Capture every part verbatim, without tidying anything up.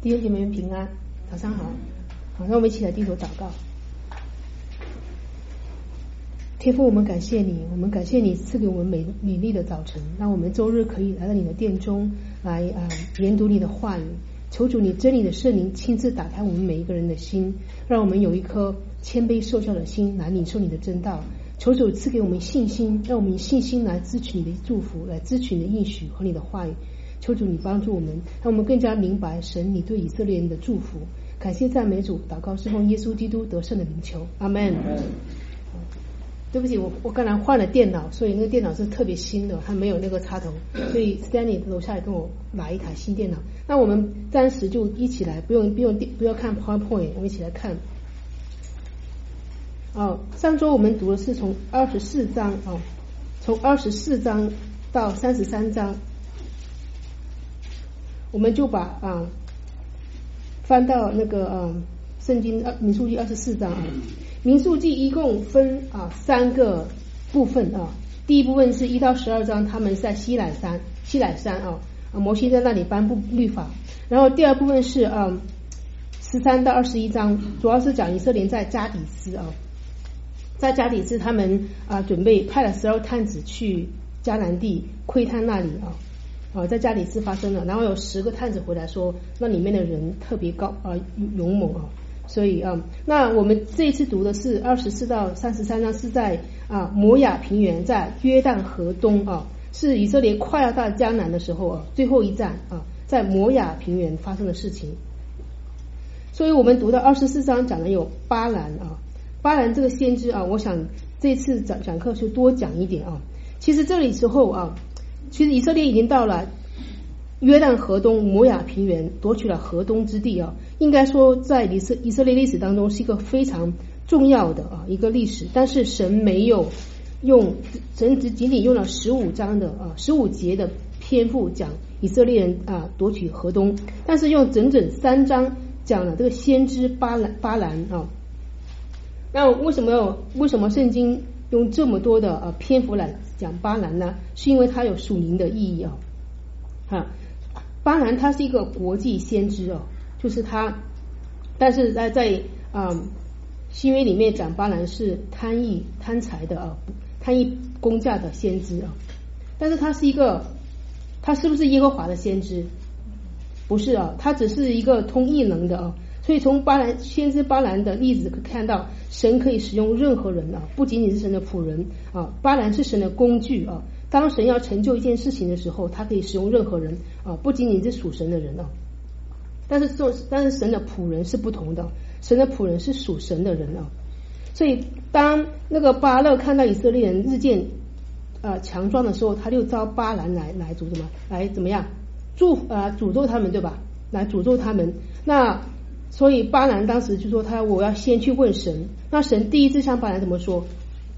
弟兄姐妹们平安，早上好。好，让我们一起来低头祷告。天父，我们感谢你，我们感谢你赐给我们美美丽的早晨，让我们周日可以来到你的殿中来啊、呃、研读你的话语。求主你真理的圣灵亲自打开我们每一个人的心，让我们有一颗谦卑受教的心来领受你的真道。求主赐给我们信心，让我们以信心来支取你的祝福，来支取你的应许和你的话语。求主你帮助我们，让我们更加明白神你对以色列人的祝福。感谢赞美主，祷告是奉耶稣基督得胜的名求，阿们。对不起，我我刚才换了电脑，所以那个电脑是特别新的，它没有那个插头，所以 Stanley 楼下来跟我买一台新电脑。那我们暂时就一起来，不用不用不要看 PowerPoint， 我们一起来看。哦，上周我们读的是从二十四章哦，从二十四章到三十三章，我们就把啊翻到那个啊圣经啊民数记二十四章啊。民数记一共分啊三个部分啊，第一部分是一到十二章，他们在西乃山，西乃山啊，啊摩西在那里颁布律法。然后第二部分是啊十三到二十一章，主要是讲以色列在加底斯啊，在加底斯他们啊准备派了十二探子去迦南地窥探那里啊啊在加底斯发生了，然后有十个探子回来说那里面的人特别高啊勇猛啊。所以啊、嗯，那我们这一次读的是二十四到三十三章，是在啊摩亚平原，在约旦河东啊，是以色列快要到迦南的时候啊，最后一站啊，在摩亚平原发生的事情。所以我们读到二十四章讲的有巴兰啊，巴兰这个先知啊，我想这次讲讲课就多讲一点啊。其实这里时候啊，其实以色列已经到了约旦河东摩亚平原，夺取了河东之地啊。应该说在以色以色列历史当中是一个非常重要的啊一个历史，但是神没有用，神只仅仅用了十五章的啊十五节的篇幅讲以色列人啊夺取河东，但是用整整三章讲了这个先知巴兰巴兰啊。那为什么有为什么圣经用这么多的啊篇幅来讲巴兰呢？是因为它有属灵的意义啊。哈，巴兰他是一个国际先知哦。就是他，但是在在啊、嗯、新约里面讲巴兰是贪意贪财的啊，贪意工价的先知啊，但是他是一个，他是不是耶和华的先知？不是啊，他只是一个通异能的啊。所以从巴兰先知巴兰的例子可以看到，神可以使用任何人啊，不仅仅是神的仆人啊，巴兰是神的工具啊。当神要成就一件事情的时候，他可以使用任何人啊，不仅仅是属神的人啊。但是做，但是神的仆人是不同的，神的仆人是属神的人啊。所以当那个巴勒看到以色列人日渐呃强壮的时候，他就招巴兰来来诅什么，来怎么样祝呃诅咒他们，对吧？来诅咒他们。那所以巴兰当时就说他我要先去问神。那神第一次向巴兰怎么说？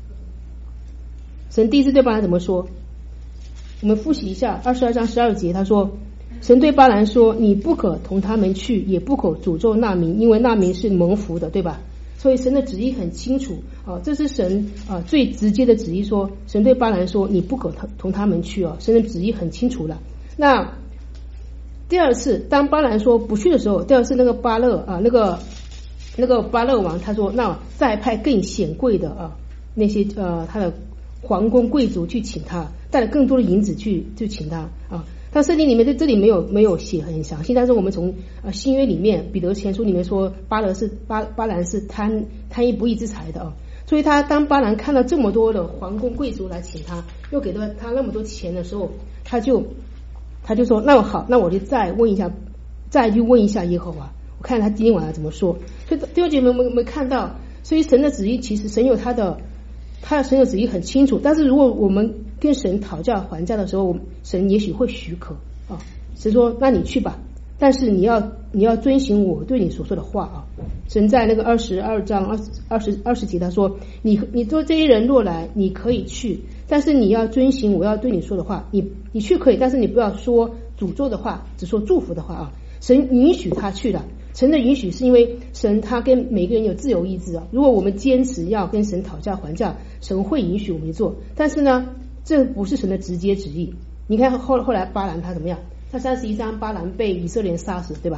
神第一次对巴兰怎么说？我们复习一下二十二章十二节，他说。神对巴兰说你不可同他们去，也不可诅咒那民，因为那民是蒙福的，对吧？所以神的旨意很清楚啊，这是神啊最直接的旨意，说神对巴兰说你不可同他们去啊，神的旨意很清楚了。那第二次当巴兰说不去的时候，第二次那个巴勒啊那个那个巴勒王他说那再派更显贵的啊那些呃他的皇宫贵族去请他，带了更多的银子去就请他啊。但圣经里面在这里没有没有写很详细，但是我们从呃新约里面彼得前书里面说巴勒是巴巴兰是贪贪一不义之财的啊，所以他当巴兰看到这么多的皇宫贵族来请他，又给了他那么多钱的时候，他就他就说那好，那我就再问一下，再去问一下耶和华，我看他今天晚上怎么说。所以弟兄姐妹们没看到，所以神的旨意其实神有他的他的神的旨意很清楚，但是如果我们跟神讨价还价的时候，神也许会许可啊。神说那你去吧，但是你要你要遵行我对你所说的话啊。神在那个二十二章二十二十二十节他说你你说这些人若来你可以去，但是你要遵行我要对你说的话，你你去可以，但是你不要说诅咒的话，只说祝福的话啊。神允许他去了，神的允许是因为神他跟每个人有自由意志啊。如果我们坚持要跟神讨价还价，神会允许我们做，但是呢这不是神的直接旨意。你看后后来巴兰他怎么样？他三十一章巴兰被以色列人杀死，对吧？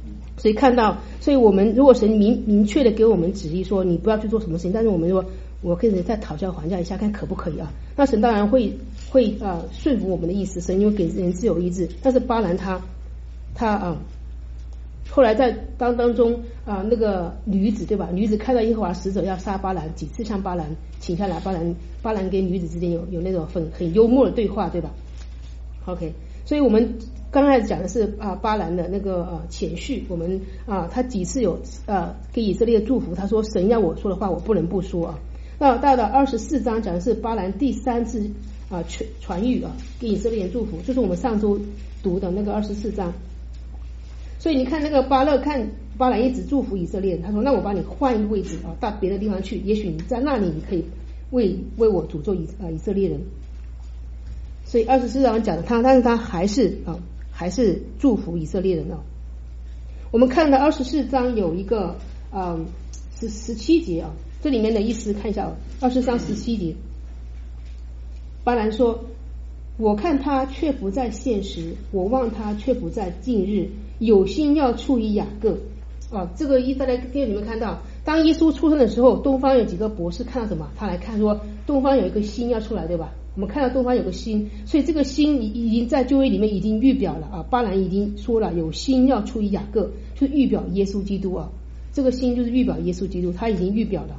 所以看到，所以我们如果神明明确的给我们旨意说你不要去做什么事情，但是我们说我跟人再讨价还价一下，看可不可以啊？那神当然会会呃顺服我们的意思，神因为给人自由意志。但是巴兰他他啊、呃，后来在当当中啊、呃、那个女子对吧？女子看到耶和华使者要杀巴兰，几次向巴兰请下来，巴兰巴兰跟女子之间有有那种很很幽默的对话对吧 ？OK， 所以我们刚开始讲的是啊巴兰的那个呃前序，我们啊他几次有呃给以色列祝福，他说神要我说的话我不能不说啊。那到了二十四章讲的是巴兰第三次啊传传谕啊给以色列人祝福，就是我们上周读的那个二十四章。所以你看那个巴勒看巴兰一直祝福以色列人，他说那我把你换一个位置啊到别的地方去，也许你在那里你可以为为我诅咒以啊以色列人。所以二十四章讲的他，但是他还是啊还是祝福以色列人啊。我们看到二十四章有一个啊十十七节啊。这里面的意思看一下，二十章十七节，巴兰说：“我看他却不在现时，我望他却不在近日，有心要出于雅各。”啊，这个意思在电影里面看到，当耶稣出生的时候，东方有几个博士看到什么？他来看说东方有一个星要出来，对吧？我们看到东方有个星，所以这个星已经在旧约里面已经预表了啊。巴兰已经说了，有星要出于雅各，就是预表耶稣基督啊。这个星就是预表耶稣基督，他已经预表了。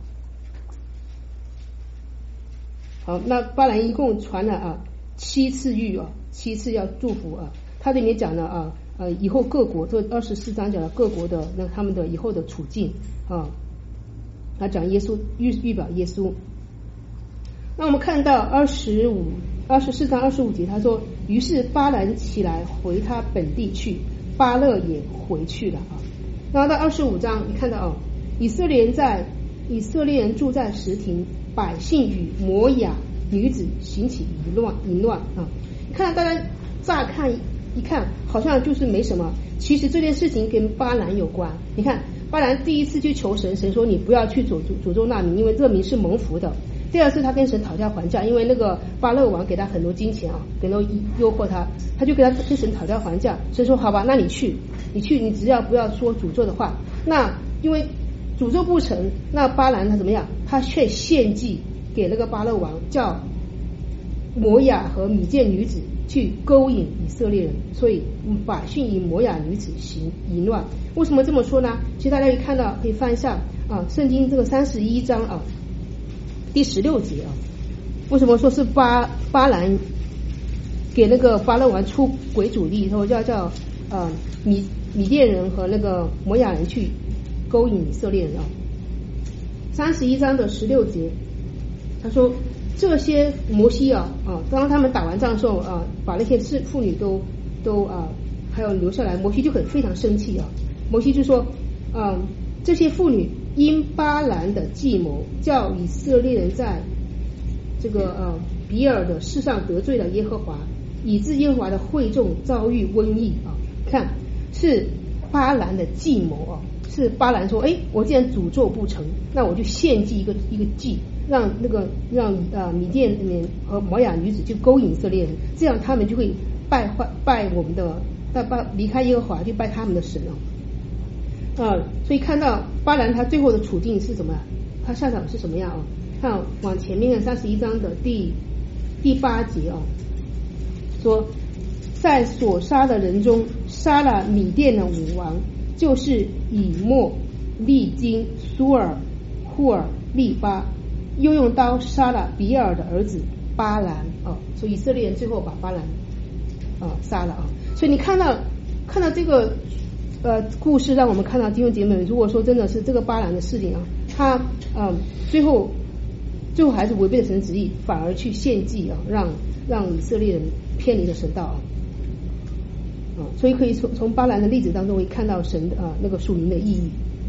好，那巴兰一共传了啊七次谕啊，七次要祝福啊。他里面讲了啊呃以后各国，这二十四章讲了各国的那他们的以后的处境啊，他讲耶稣预预表耶稣。那我们看到二十五二十四章二十五节，他说：“于是巴兰起来回他本地去，巴勒也回去了啊。”然后到二十五章，你看到哦，以色列人在以色列人住在什亭。百姓与摩亚女子行起淫乱淫乱啊！看到大家乍看一看，好像就是没什么，其实这件事情跟巴兰有关。你看，巴兰第一次去求神，神说你不要去诅诅咒那民，因为这民是蒙福的。第二次他跟神讨价还价，因为那个巴勒王给他很多金钱啊，给他诱惑他，他就跟他跟神讨价还价。神说好吧，那你去，你去，你只要不要说诅咒的话，那因为。诅咒不成，那巴兰他怎么样？他却献祭给那个巴勒王，叫摩亚和米甸女子去勾引以色列人，所以百姓以摩亚女子行淫乱。为什么这么说呢？其实大家可以看到，可以翻一下啊，圣经这个三十一章啊，第十六节啊，为什么说是巴巴兰给那个巴勒王出鬼主意，说要叫呃米米甸人和那个摩亚人去勾引以色列人啊。三十一章的十六节，他说这些摩西啊啊，当他们打完仗的时候啊，把那些妇妇女都都啊还有留下来，摩西就很非常生气啊。摩西就说，嗯，这些妇女因巴兰的计谋，叫以色列人在这个呃比尔的事上得罪了耶和华，以致耶和华的会众遭遇瘟疫啊。看，是巴兰的计谋啊。是巴兰说，哎，我既然诅咒不成，那我就献祭一个一个祭，让那个让呃米甸人和摩亚女子去勾引以色列人，这样他们就会拜拜拜我们的拜拜离开耶和华，去拜他们的神哦。啊，所以看到巴兰他最后的处境是什么？他下场是什么样啊？看往前面看三十一章的第第八节啊，说在所杀的人中杀了米甸的武王。就是以莫、利金、苏尔、户尔、利巴，又用刀杀了比尔的儿子巴兰啊，所以以色列人最后把巴兰啊杀了啊。所以你看到看到这个呃故事，让我们看到弟兄姐妹，如果说真的是这个巴兰的事情啊，他嗯最后最后还是违背了神旨意，反而去献祭啊，让让以色列人偏离了神道啊。啊，所以可以从从巴兰的例子当中，会看到神的啊那个属灵的意义。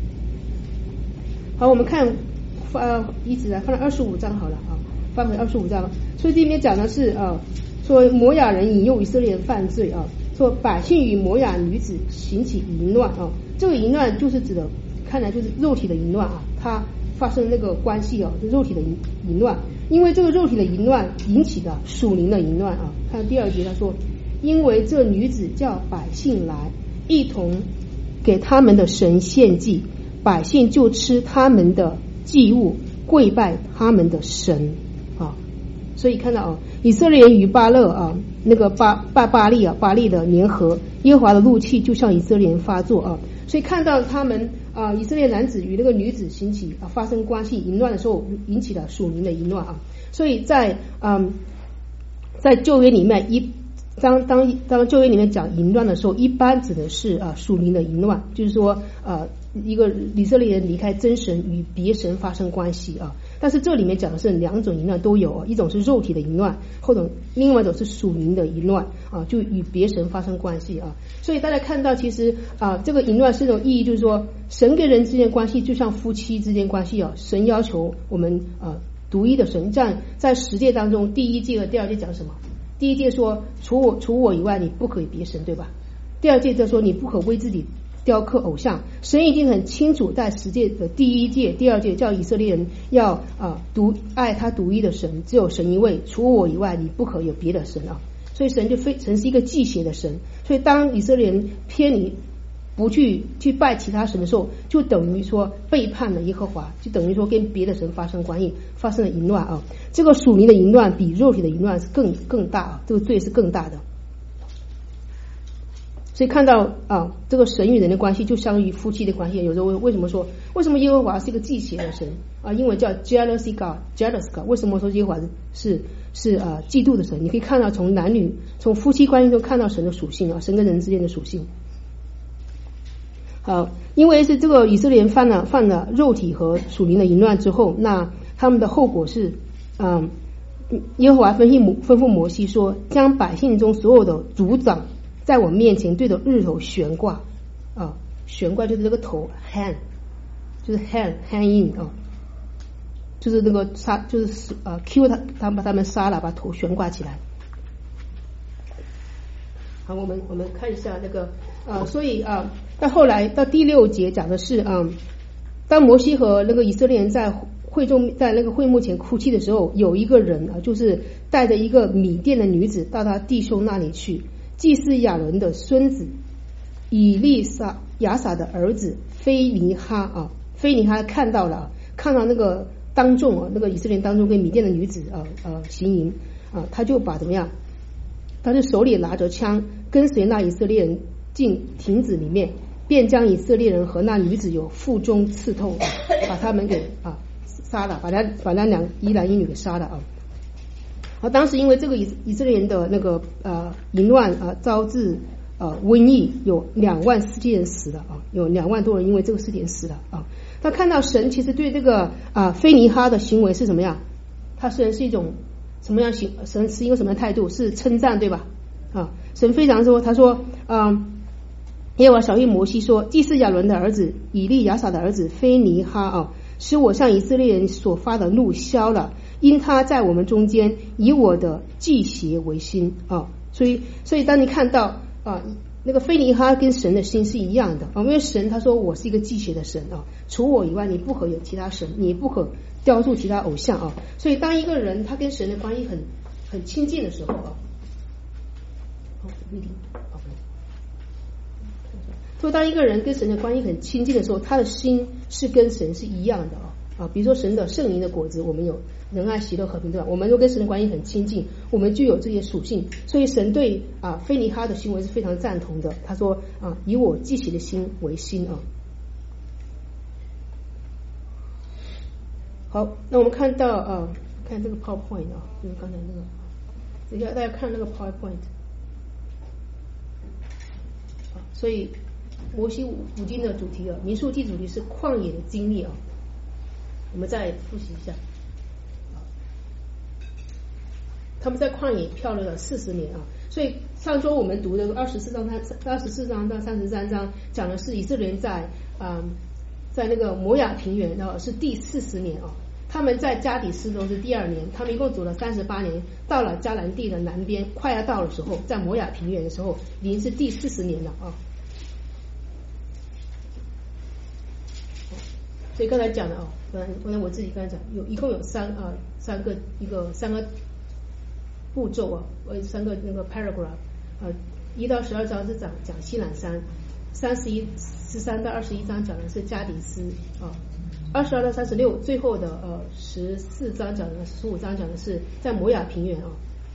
好，我们看呃一直来翻到二十五章好了啊，翻回二十五章。所以这里面讲的是啊，说摩亚人引诱以色列人犯罪啊，说百姓与摩亚女子行起淫乱啊，这个淫乱就是指的，看来就是肉体的淫乱啊，它发生那个关系啊，就肉体的淫淫乱，因为这个肉体的淫乱引起的属灵的淫乱啊。看第二节他说。因为这女子叫百姓来，一同给他们的神献祭，百姓就吃他们的祭物，跪拜他们的神啊。所以看到啊，以色列人与巴勒啊，那个巴巴巴利啊巴利的联合，耶和华的怒气就向以色列人发作啊。所以看到他们啊，以色列男子与那个女子兴起啊发生关系淫乱的时候，引起了属灵的淫乱啊。所以在嗯在旧约里面一。当当当旧约里面讲淫乱的时候，一般指的是啊属灵的淫乱，就是说呃一个以色列人离开真神与别神发生关系啊。但是这里面讲的是两种淫乱都有啊，一种是肉体的淫乱，或者另外一种是属灵的淫乱啊，就与别神发生关系啊。所以大家看到其实啊这个淫乱是一种意义，就是说神跟人之间关系就像夫妻之间关系啊，神要求我们啊独一的神。这样在十诫当中，第一诫和第二诫讲什么？第一诫说除我除我以外你不可以别神，对吧？第二诫就说你不可为自己雕刻偶像。神已经很清楚在十诫的第一诫第二诫叫以色列人要啊、呃、独爱他独一的神，只有神一位，除我以外你不可有别的神啊。所以神就非神是一个忌邪的神，所以当以色列人偏离不去去拜其他神的时候，就等于说背叛了耶和华，就等于说跟别的神发生关系，发生了淫乱啊。这个属灵的淫乱比肉体的淫乱是更更大啊，这个罪是更大的。所以看到啊，这个神与人的关系就相当于夫妻的关系。有时候为什么说为什么耶和华是一个忌邪的神啊？英文叫 jealousy God jealous God。为什么说耶和华是是啊嫉妒的神？你可以看到从男女从夫妻关系中看到神的属性啊，神跟人之间的属性。好，因为是这个以色列人犯了犯了肉体和属灵的淫乱之后，那他们的后果是，嗯，耶和华吩咐吩咐摩西说，将百姓中所有的族长在我面前对着日头悬挂啊，悬挂就是这个头 hand， 就是 hand hand in 啊，就是那个杀就是呃 kill 他，他们把他们杀了，把头悬挂起来。好，我们我们看一下那个呃，所以啊。到后来到第六节讲的是啊、嗯，当摩西和那个以色列人在会中在那个会幕前哭泣的时候，有一个人啊，就是带着一个米甸的女子到他弟兄那里去。祭司亚伦的孙子以利撒亚撒的儿子菲尼哈啊，菲尼哈看到了，看到那个当众啊，那个以色列人当中跟米甸的女子啊啊行淫啊，他就把怎么样？他就手里拿着枪，跟随那以色列人进亭子里面，便将以色列人和那女子有腹中刺透，把他们给啊杀了，把他把那两一男一女给杀了啊。啊，当时因为这个以以色列人的那个呃淫乱啊，招致呃瘟疫，有两万四千人死了啊，有两万多人因为这个事情死了啊。他看到神其实对这个啊菲尼哈的行为是什么样？他虽然是一种什么样行，神是一个什么样态度？是称赞，对吧？啊，神非常说，他说嗯。耶和华晓谕摩西说，祭司亚伦的儿子以利亚撒的儿子菲尼哈啊，使我向以色列人所发的怒消了，因他在我们中间以我的忌邪为心啊。所以所以当你看到啊那个菲尼哈跟神的心是一样的啊，因为神他说我是一个忌邪的神啊，除我以外你不可有其他神，你不可雕塑其他偶像啊。所以当一个人他跟神的关系很很亲近的时候啊，好，不一定。所以当一个人跟神的关系很亲近的时候，他的心是跟神是一样的啊啊，比如说神的圣灵的果子，我们有仁爱、喜乐、和平，对吧？我们都跟神的关系很亲近，我们就有这些属性。所以神对啊菲尼哈的行为是非常赞同的。他说啊，以我忌邪的心为心啊。好，那我们看到啊，看这个 PowerPoint 啊，就是刚才那个，等一下大家看那个 PowerPoint。啊，所以。摩西五经的主题啊，民数记主题是旷野的经历啊，我们再复习一下。他们在旷野漂流了四十年啊，所以上周我们读的二十四章、二十四章到三十三章讲的是以色列人在嗯在那个摩亚平原啊是第四十年啊，他们在加底斯都是第二年，他们一共走了三十八年，到了迦南地的南边，快要到的时候，在摩亚平原的时候，已经是第四十年了啊。所以刚才讲的哦，刚才刚才我自己刚才讲，有一共有三啊三个一个三个步骤啊，呃三个那个 paragraph 啊，一到十二章是讲讲西乃山， 三十一十三到二十一章讲的是加底斯啊，二十二到三十六最后的呃十四章讲的十五章讲的是在摩亚平原啊。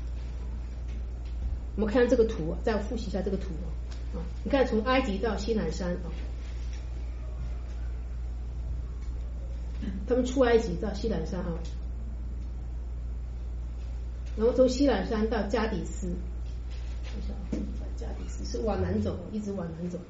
我们看这个图，再复习一下这个图啊，你看从埃及到西乃山啊，他们出埃及到西乃山啊，然后从西乃山到加底斯，看一下啊，加底斯是往南走，一直往南走，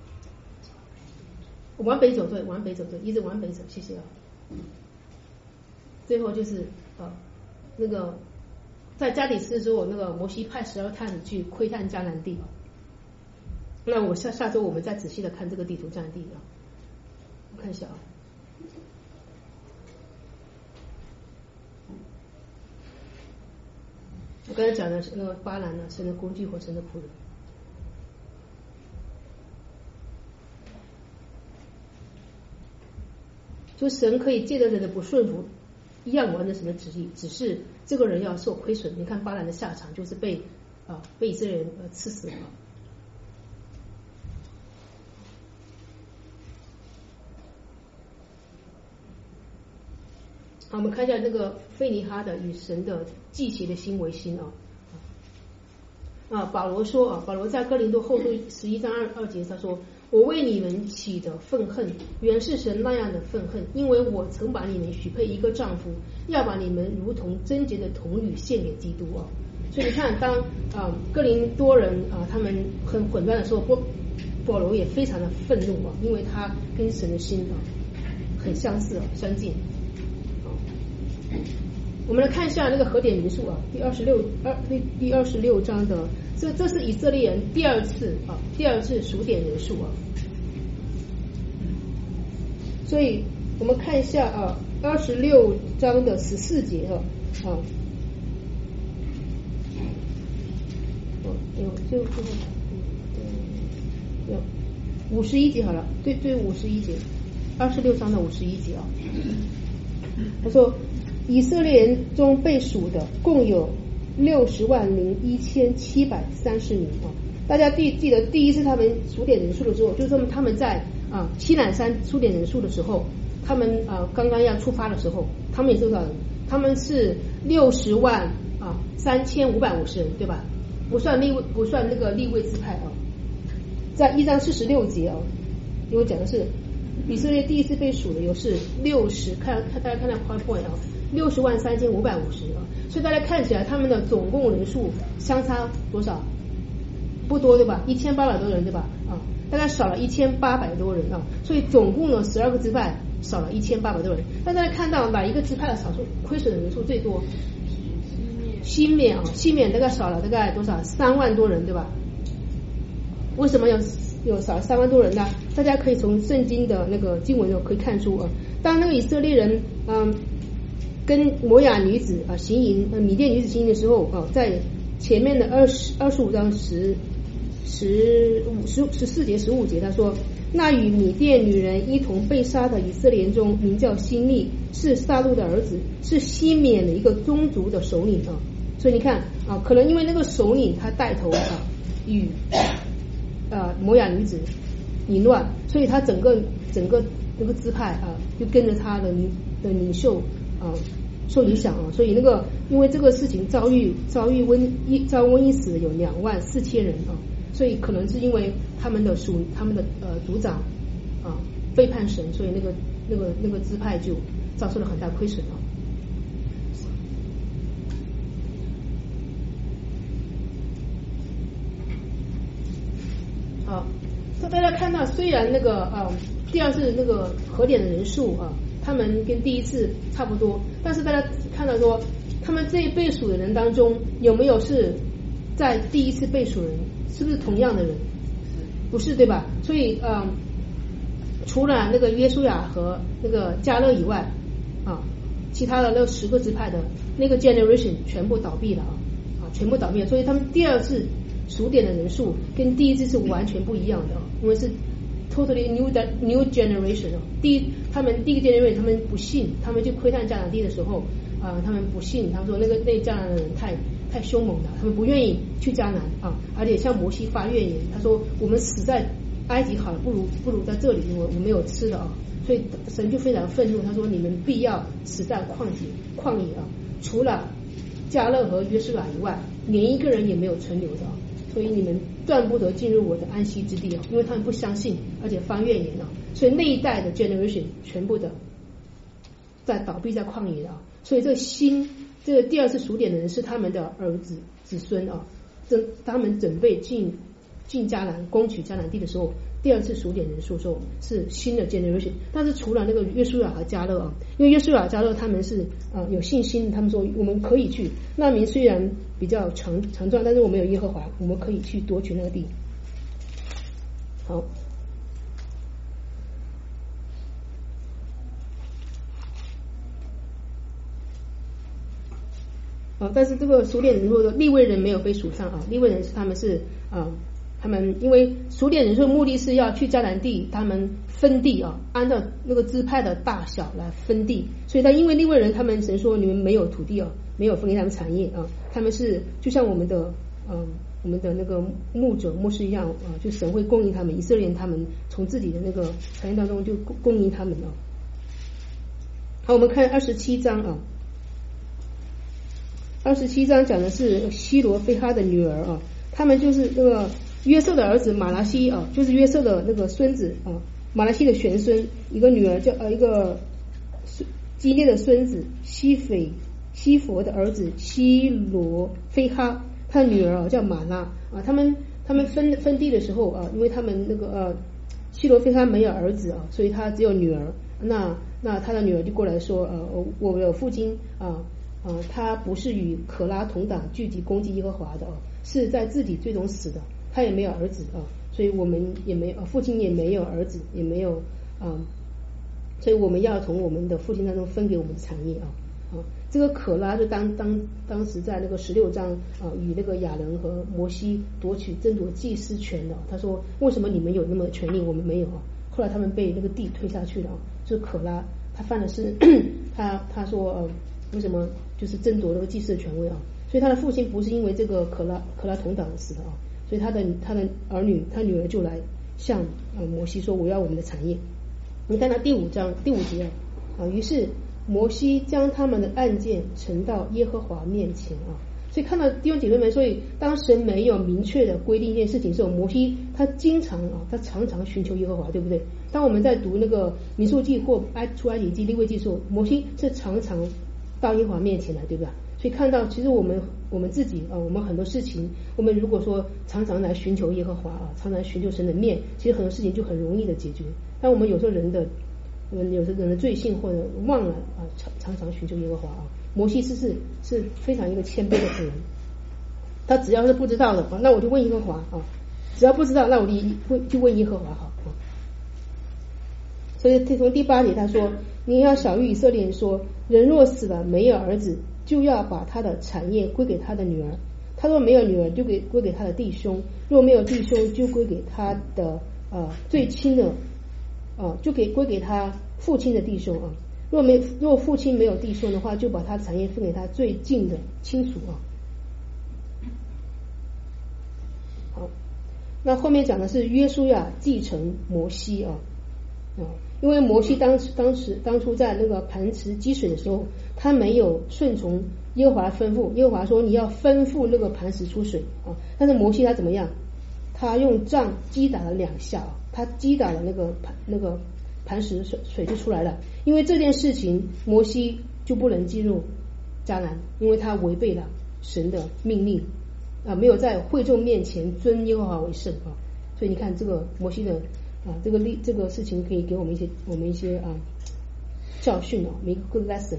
往北走，对，往北走，对，一直往北走，谢谢啊。最后就是啊，那个在加底斯的时候，那个摩西派十二探子去窥探迦南地。那我下下周我们再仔细的看这个地图迦南地啊，我看一下啊。我刚才讲的是那个巴兰呢，神的工具和神的仆人。就神可以借着人的不顺服，一样完成神的旨意，只是这个人要受亏损。你看巴兰的下场就是被啊被以色列人呃刺死了。好，我们看一下那个费尼哈的与神的忌邪的心为心啊啊！保罗说啊，保罗在哥林多后书十一章二二节他说：“我为你们起的愤恨，原是神那样的愤恨，因为我曾把你们许配一个丈夫，要把你们如同贞洁的童女献给基督啊！”所以你看，当啊哥林多人啊他们很混乱的时候，保保罗也非常的愤怒啊，因为他跟神的心啊很相似啊，相近。我们来看一下那个和点民数啊，第二十六二第第二十六章的，这这是以色列人第二次啊第二次数点人数啊，所以我们看一下啊二十六章的十四节啊啊，哦有就就有五十一节好了，对对五十一节，二十六章的五十一节啊，他说。以色列人中被数的共有六十万零一千七百三十名啊！大家记记得第一次他们数点人数的时候，就是说他们在啊西乃山数点人数的时候，他们啊刚刚要出发的时候，他们也是多少人？他们是六十万啊三千五百五十人，对吧？不算立位，不算那个立位支派啊。在一章四十六节啊，因为讲的是以色列第一次被数的有是六十，看看大家看到 PowerPoint 啊。六十万三千五百五十啊，所以大家看起来他们的总共人数相差多少？不多对吧？一千八百多人对吧？啊，大概少了一千八百多人啊，所以总共呢十二个支派少了一千八百多人。但大家看到哪一个支派的少数亏损的人数最多？西缅啊，西缅大概少了大概多少？三万多人对吧？为什么有有少了三万多人呢？大家可以从圣经的那个经文可以看出啊，当那个以色列人嗯。跟摩亚女子啊行营，呃米甸女子行营的时候啊，在前面的二十二十五章十十五十十四节十五节，他说：“那与米甸女人一同被杀的以色列人中，名叫希利，是撒路的儿子，是西缅的一个宗族的首领啊。”所以你看啊，可能因为那个首领他带头啊与呃摩亚女子淫乱，所以他整个整个那个支派啊就跟着他的的领袖啊。受影响啊，所以那个因为这个事情遭遇遭遇瘟疫遭瘟疫死有两万四千人啊，所以可能是因为他们的属他们的呃族长啊背叛神，所以那个那个那个支派就遭受了很大亏损啊。好，大家看到虽然那个啊第二次那个核点的人数啊。他们跟第一次差不多，但是大家看到说，他们这一被数的人当中有没有是在第一次被数人，是不是同样的人？不是对吧？所以嗯，除了那个约书亚和那个迦勒以外啊，其他的那十个支派的那个 generation 全部倒闭了啊啊，全部倒闭了。所以他们第二次数点的人数跟第一次是完全不一样的，因为是。Totally new new generation 哦，第一，他们第一个 generation 他们不信，他们去窥探迦南地的时候，啊、呃，他们不信，他说那个那迦南的人太太凶猛了，他们不愿意去迦南啊，而且向摩西发怨言，他说我们死在埃及好，不如不如在这里我我没有吃的啊，所以神就非常愤怒，他说你们必要死在旷野旷野啊，除了迦勒和约书亚以外，连一个人也没有存留的啊，所以你们断不得进入我的安息之地啊，因为他们不相信，而且发怨言啊，所以那一代的 generation 全部的在倒闭在旷野啊，所以这个新这个第二次数点的人是他们的儿子子孙啊，这他们准备进进迦南攻取迦南地的时候，第二次数点人数时候是新的 generation， 但是除了那个约书亚和迦勒啊，因为约书亚迦勒他们是啊、呃、有信心，他们说我们可以去，那民虽然比较强强壮，但是我们有耶和华，我们可以去夺取那个地。好。啊，但是这个数点人数的利未人没有被数上啊，利未人是他们是啊，他们因为数点人数的目的是要去迦南地，他们分地啊，按照那个支派的大小来分地，所以他因为利未人他们神说你们没有土地啊，没有分给他们产业啊，他们是就像我们的嗯、呃、我们的那个牧者牧师一样啊，就神会供应他们，以色列人他们从自己的那个产业当中就供应他们啊。好，我们看二十七章啊。二十七章讲的是希罗非哈的女儿啊，他们就是那个约瑟的儿子马拉西啊，就是约瑟的那个孙子啊，马拉西的玄孙，一个女儿叫呃一个基列的孙子西斐西佛的儿子希罗非哈，他的女儿啊叫玛拉啊，他们他们分分地的时候啊，因为他们那个呃希罗非哈没有儿子啊，所以他只有女儿，那那他的女儿就过来说呃我的父亲啊。啊、呃，他不是与可拉同党聚集攻击耶和华的啊，是在自己最终死的，他也没有儿子啊，所以我们也没有，父亲也没有儿子，也没有啊，所以我们要从我们的父亲当中分给我们的产业啊啊，这个可拉就当当当时在那个十六章啊，与那个亚伦和摩西夺取争夺祭司权的，他说为什么你们有那么权利，我们没有啊？后来他们被那个地推下去了啊，就是可拉他犯的是他他说呃。为什么就是争夺那个祭祀的权威啊？所以他的父亲不是因为这个可拉可拉同党死的啊，所以他的他的儿女他女儿就来向呃摩西说我要我们的产业。你看他第五章第五节啊，于是摩西将他们的案件呈到耶和华面前啊。所以看到弟兄姐妹们，所以当神没有明确的规定一件事情的时候，摩西他经常啊，他常常寻求耶和华，对不对？当我们在读那个民数记或埃出埃及记利未记的时候，摩西是常常到耶和华面前来，对吧？所以看到其实我们我们自己啊，我们很多事情，我们如果说常常来寻求耶和华啊，常常寻求神的面，其实很多事情就很容易的解决。但我们有时候人的，我们有时候人的罪性或者忘了啊，常常常寻求耶和华啊。摩西是是是非常一个谦卑的人，他只要是不知道的啊，那我就问耶和华啊，只要不知道，那我就问就问耶和华好啊。所以从第八节他说，你要晓谕以色列人说，人若死了没有儿子，就要把他的产业归给他的女儿，他若没有女儿，就给归给他的弟兄，若没有弟兄，就归给他的呃最亲的呃就给归给他父亲的弟兄啊。若没若父亲没有弟兄的话，就把他产业分给他最近的亲属啊。好，那后面讲的是约书亚继承摩西啊啊，因为摩西当时当时当初在那个磐石积水的时候，他没有顺从耶和华吩咐，耶和华说你要吩咐那个磐石出水啊，但是摩西他怎么样？他用杖击打了两下，他击打了那个磐那个磐石水水就出来了。因为这件事情，摩西就不能进入迦南，因为他违背了神的命令啊，没有在会众面前尊耶和华为圣啊。所以你看这个摩西的啊，这个例这个事情可以给我们一些我们一些啊教训啊，一个 good lesson。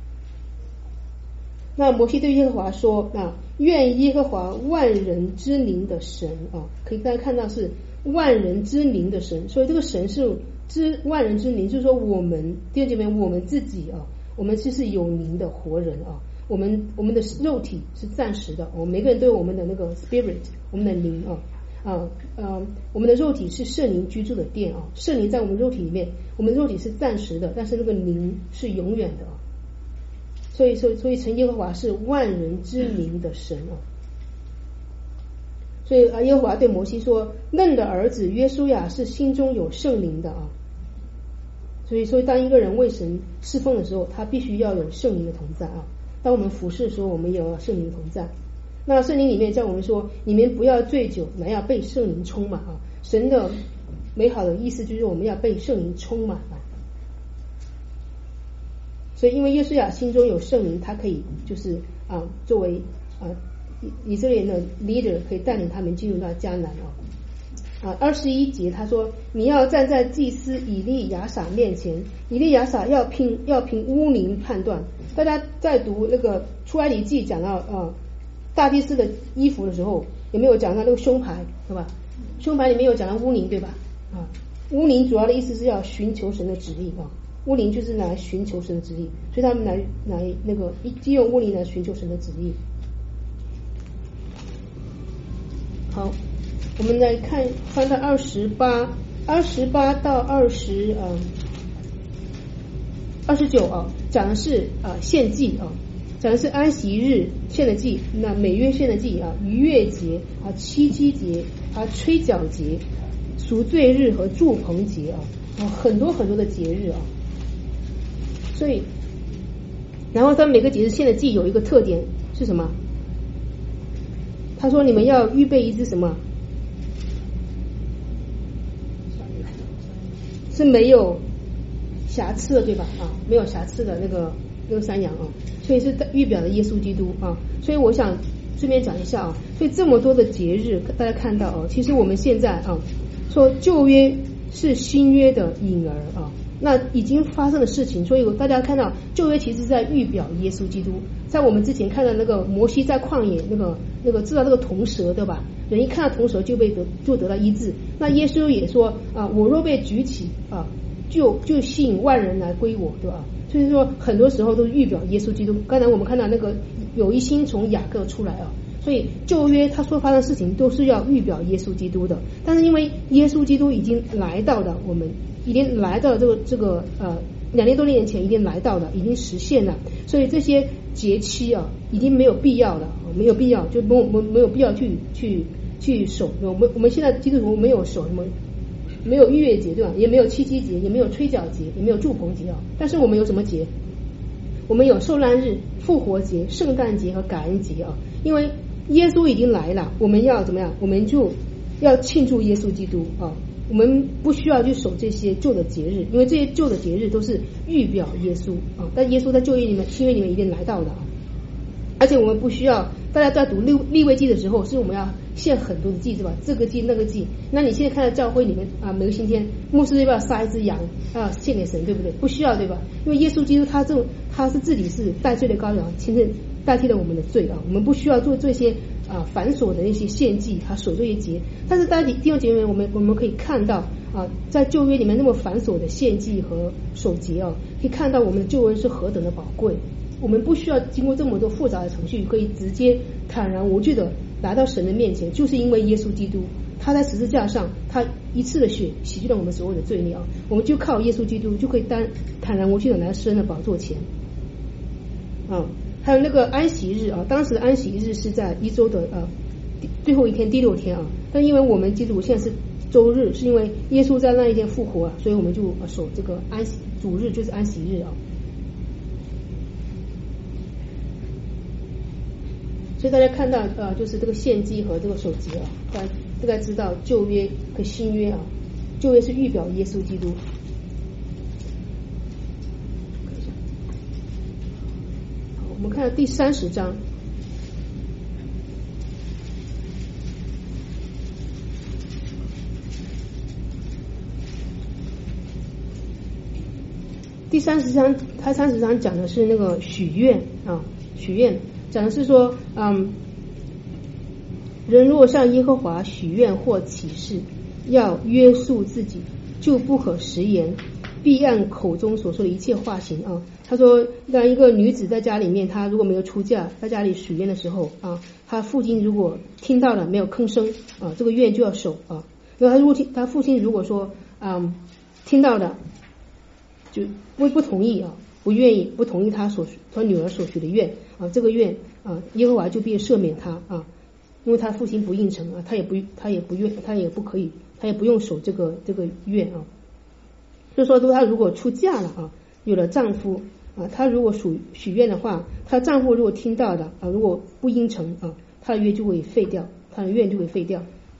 那摩西对耶和华说：“啊，愿耶和华万人之灵的神啊，可以大家看到是万人之灵的神，所以这个神是之万人之灵，就是说我们弟兄姐妹，我们自己啊，我们其实是有灵的活人啊，我们我们的肉体是暂时的，我们每个人都有我们的那个 spirit， 我们的灵啊。”啊呃，我们的肉体是圣灵居住的殿啊，圣灵在我们肉体里面，我们肉体是暂时的，但是那个灵是永远的啊。所以说，所以神耶和华是万人之灵的神啊。 所以啊，耶和华对摩西说：“嫩的儿子约书亚是心中有圣灵的啊。”所以说，当一个人为神侍奉的时候，他必须要有圣灵的同在啊。当我们服侍的时候，我们也有圣灵同在。那圣灵里面叫我们说，你们不要醉酒，乃要被圣灵充满啊。神的美好的意思就是我们要被圣灵充满啊。所以，因为约书亚心中有圣灵，他可以就是啊，作为啊以以色列人的 leader， 可以带领他们进入到迦南啊。啊，二十一节他说，你要站在祭司以利亚撒面前，以利亚撒要凭要凭污灵判断。大家在读那个出埃及记讲到呃大祭司的衣服的时候，有没有讲到那个胸牌，对吧？胸牌里面有讲到污灵，对吧？啊，污灵主要的意思是要寻求神的旨意啊，污灵就是来寻求神的旨意，所以他们来来那个借用污灵来寻求神的旨意。好，我们来看翻到二十八，二十八到二十嗯二十九啊，讲的是啊献祭啊，讲的是安息日献的祭，那每月献的祭啊，逾越节啊，七七节啊，吹角节、赎罪日和住棚节啊，啊很多很多的节日啊，所以，然后他每个节日献的祭有一个特点是什么？他说你们要预备一只什么？是没有瑕疵的，对吧？啊，没有瑕疵的那个那个山羊啊，所以是预表的耶稣基督啊。所以我想顺便讲一下啊，所以这么多的节日，大家看到哦，其实我们现在啊说旧约是新约的影儿啊，那已经发生的事情，所以大家看到旧约其实在预表耶稣基督。在我们之前看到那个摩西在旷野那个那个知道那个铜蛇，对吧？人一看到铜蛇就被得就得到医治。那耶稣也说啊，我若被举起啊，就就吸引万人来归我，对吧？所以说很多时候都是预表耶稣基督。刚才我们看到那个有一星从雅各出来啊，所以旧约他所发生的事情都是要预表耶稣基督的。但是因为耶稣基督已经来到了我们，已经来到了这个这个呃两千多年前已经来到了，已经实现了，所以这些节期啊已经没有必要了，没有必要就没有没有必要去去去守。我们我们现在基督徒没有守什么，没有逾越节，对吧？也没有七七节，也没有吹角节，也没有住棚节啊。但是我们有什么节？我们有受难日、复活节、圣诞节和感恩节啊。因为耶稣已经来了，我们要怎么样？我们就要庆祝耶稣基督啊。我们不需要去守这些旧的节日，因为这些旧的节日都是预表耶稣啊。但耶稣在旧约里面、新约里面已经来到了啊。而且我们不需要，大家在读利利未记的时候，是我们要献很多的祭，是吧？这个祭那个祭。那你现在看到教会里面啊，每个星期牧师要不要杀一只羊啊，献给神，对不对？不需要，对吧？因为耶稣基督他这他是自己是代罪的羔羊，亲自代替了我们的罪啊。我们不需要做这些啊繁琐的那些献祭，他守这些节。但是大家弟兄姐妹们，我们我们可以看到啊，在旧约里面那么繁琐的献祭和守节啊，可以看到我们的救恩是何等的宝贵。我们不需要经过这么多复杂的程序，可以直接坦然无惧的来到神的面前，就是因为耶稣基督他在十字架上，他一次的血洗去了我们所有的罪孽啊，我们就靠耶稣基督就可以单坦然无惧的来到神的宝座前啊。还有那个安息日啊，当时的安息日是在一周的呃最后一天第六天啊，但因为我们基督现在是周日，是因为耶稣在那一天复活啊，所以我们就守这个安息主日，就是安息日啊。所以大家看到呃，就是这个献祭和这个守节啊，大家大概知道旧约和新约啊，旧约是预表耶稣基督。好，我们看到第三十章。第三十章，他三十章讲的是那个许愿啊，许愿。讲的是说，嗯，人若向耶和华许愿或起誓，要约束自己，就不可食言，必按口中所说的一切话行啊。他说，让一个女子在家里面，她如果没有出嫁，在家里许愿的时候啊，她父亲如果听到了没有吭声啊，这个愿就要守啊。然后他如果听，他父亲如果说，嗯，听到了，就不不同意啊。不愿意不同意他所他女儿所许的愿啊，这个愿啊，耶和华就必赦免他啊。 因为他父亲不应承啊，他也不他也不愿他也不可以他也不用守这个这个愿啊。就说他如果出嫁了啊，有了丈夫啊，他如果许许愿的话，她丈夫如果听到的啊，如果不应承啊，他的约就会废掉，他的愿就会废掉。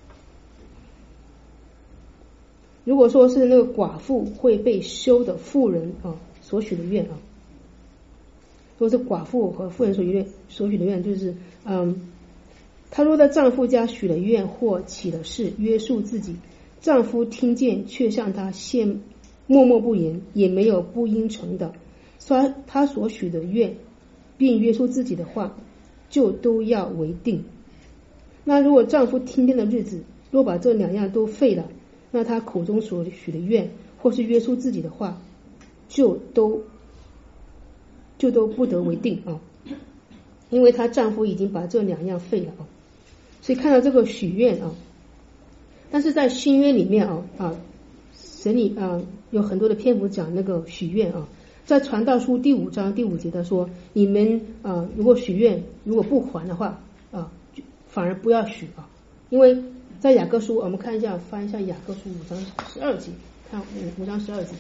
如果说是那个寡妇会被休的妇人啊所许的愿啊，如果是寡妇和妇人所愿所许的愿，就是嗯，她若在丈夫家许了愿或起了誓，约束自己，丈夫听见却向她献默默不言，也没有不应承的，说她所许的愿并约束自己的话，就都要为定。那如果丈夫听见的日子，若把这两样都废了，那他口中所许的愿或是约束自己的话，就都就都不得为定啊，因为她丈夫已经把这两样废了啊。所以看到这个许愿啊，但是在新约里面啊啊，神里啊有很多的篇幅讲那个许愿啊。在传道书第五章第五节他说，你们啊如果许愿如果不还的话啊，反而不要许啊，因为在雅各书我们看一下翻一下雅各书五章十二节，看五五章十二节。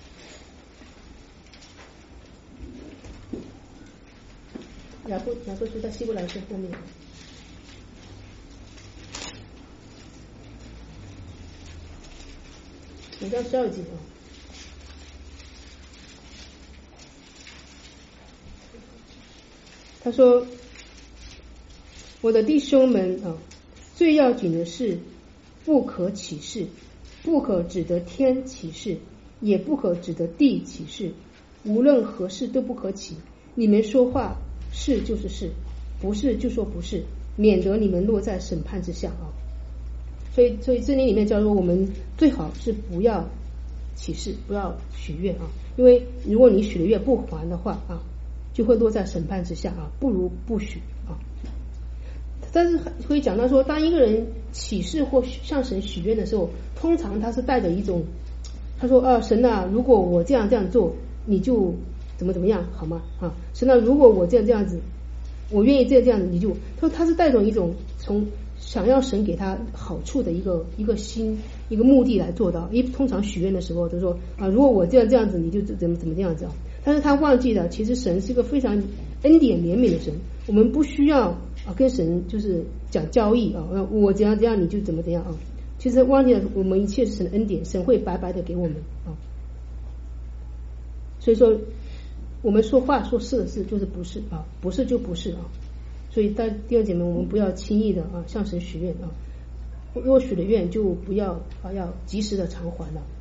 雅各雅各书在希伯来书后面。五章十二节啊。他说，我的弟兄们啊，最要紧的是不可起誓，不可指得天起誓，也不可指得地起誓，无论何事都不可起。你们说话是就是是，不是就说不是，免得你们落在审判之下啊。所以所以这里里面叫做我们最好是不要起誓，不要许愿啊，因为如果你许了愿不还的话啊，就会落在审判之下啊，不如不许啊。但是会讲到说，当一个人起誓或向神许愿的时候，通常他是带着一种，他说啊，神啊，如果我这样这样做，你就怎么怎么样，好吗？啊，神啊，如果我这样这样子，我愿意这样这样子，你就他说他是带着一种从想要神给他好处的一个一个心一个目的来做到。因为通常许愿的时候，他说啊，如果我这样这样子，你就怎么怎么这样子啊。但是他忘记了，其实神是一个非常恩典怜悯的神，我们不需要啊跟神就是讲交易啊，我怎样怎样你就怎么怎样啊。其实忘记了我们一切是神的恩典，神会白白的给我们啊。所以说我们说话说是的是就是不是啊，不是就不是啊。所以大弟兄姐妹，我们不要轻易的啊向神许愿啊，如果许了愿就不要啊要及时的偿还了。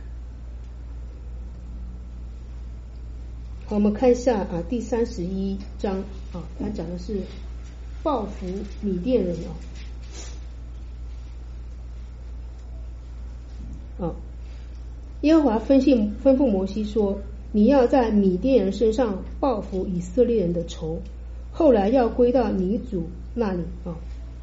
我们看一下啊，第三十一章啊，它讲的是报复米甸人啊。啊，耶和华吩咐吩咐摩西说，你要在米甸人身上报复以色列人的仇，后来要归到你主那里啊。